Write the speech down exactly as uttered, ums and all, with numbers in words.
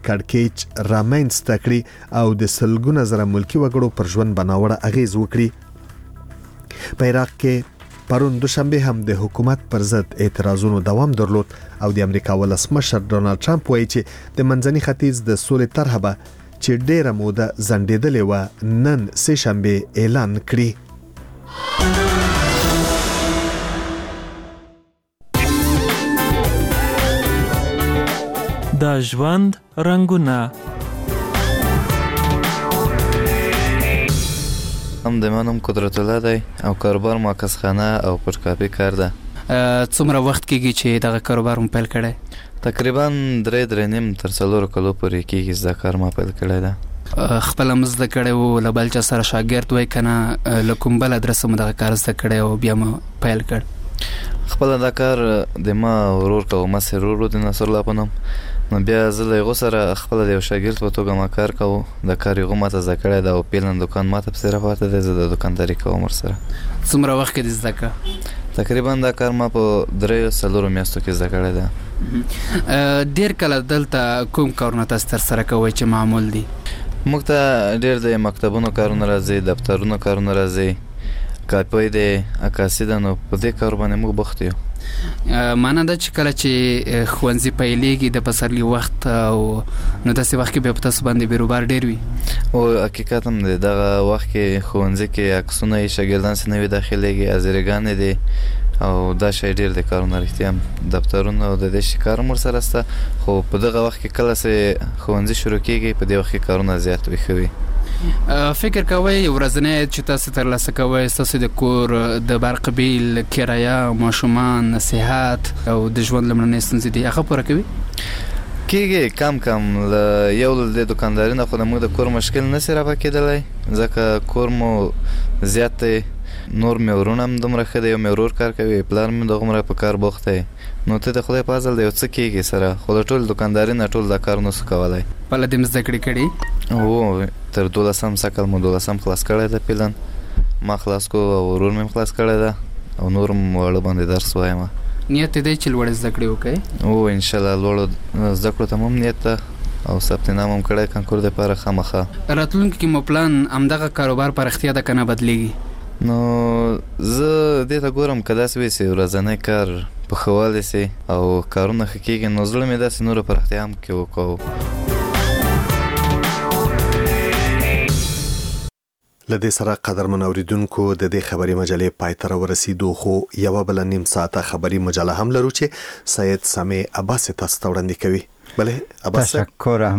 کړکېچ رامنځته کړي او د سلګونه زره ملکي وګړو پر ژوند بناوړه اغیز وکړي. په عراق کې پرون دوشنبه هم د حکومت پر ضد اعتراضونو دوام درلود او د امریکا ولسمشر ډونالد ټرمپ وایي چې د منځني ختیځ د سولې طرحه به چې ډیره موده ځنډېدلې وه نن سه شنبه اعلان کړي. د ژوند رنګونه هم د منم قدرت الله دی او کاروبار ماکس خانه او پټکاپي کار ده. څومره وخت کېږي چې دغه کاروبار مو پیل کړی؟ تقریبا درې درې نیم تر څلورو کلو پورې کېږي چې دا کار ما پیل کړی ده. خپله مو زده کړی و له بل چا سره شاګرد وای که نه له کوم بل ادرسه مو دغه کار زده کړی او بیا مو پیل کړ؟ خپله دا کار د ما ورور کوه مسې ورور و د نصر الله په نوم، نو بیا زه له هغو سره خپله د یو شاګرد په توګه ما کار کوو. د کار هغو ماته زده کړی ده او پیلن دکان ماته پسې راپاته دی، زه د دکانداري کوم ورسره. څومره وخت کې دې زده کړه؟ تقریبا دا کار ما په دریو څلورو میاشتو کې زده کړی ده. ډېر کله دلته کوم کارونه تاسو ترسره کوئ چې معمول دي؟ موږ ته ډېر د مکتبونو کارونه راځي، دفترونو کارونه راځي، کاپۍ دی، عکاسي ده، نو په دې کار باندې موږ بوخت یو. معنا ده چې کله چې ښوونځي پیلېږي د پسرلي وخت او نو داسې وخت کې بیا په تاسو باندې بیروبار ډېر وي؟ او حقیقت هم دی، دغه وخت کې ښوونځي کې عکسونه یې شاګردان سې نوي داخلېږي، حاضرګانې دي او دا شی ډېر دی کارونه رښتیا هم دفترونه او د دې شي کار هم ورسره شته. خو په دغه وخت کې کله چې ښوونځي شروع کېږي په دې وخت کې کارونه زیات وي ښه وي. فکر کوئ ورځنی عاید چې تاسو ترلاسه کوئ ستاسو د کور د برق بیل، کرایه، ماشومان، نصیحت او د ژوند لومړنۍ ستونزې دي هغه پوره کوي؟ کېږي کم کم. له یو د دوکانداري نه خو د موږ د کور مشکل نشي رافع کېدلی ځکه کور مو زیات دی. نور مې ورونه هم دومره ښه دی، یو مې ورور کار کوي، پلار مې دغومره په کار بوخت دی، نو ته د خدای په فضل د یو څه کېږي سره، خو د ټول دوکانداري نه ټول دا کار نسو کولی. خپله دې زده کړې کړي؟ هو تر دولسم سکل مو دولسم خلاص کړی ده پیلن ما خلاص کو او ورور مې خلاص کړی ده او نور م واړه باندې درس وایم. نیت دی چې لوړ زده کړې وکړئ؟ او انشاءالله لوړو زده کړو ته هم نیت ده او ثبت نام هم کړی کانکور دپاره خامخا. راتلونکي کې مو پلان همدغه کاروبار په رښتیا ده که نه بدلیږي؟ نو زه دې ته ګورم که داسې وي چې ورځنی کار په ښه والی سي او کارونه ښه کېږي نو زړه مې داسې نوره پراختیا هم کې وکړو. له دې سره قدرمن اوریدونکو د دې خبري مجلې پای ته ورسېدو، خو یوه بله نیم ساعته خبري مجله هم لرو چې سید سامع عباس تاسو ته وړاندې کوي. بله عباس، تشکر.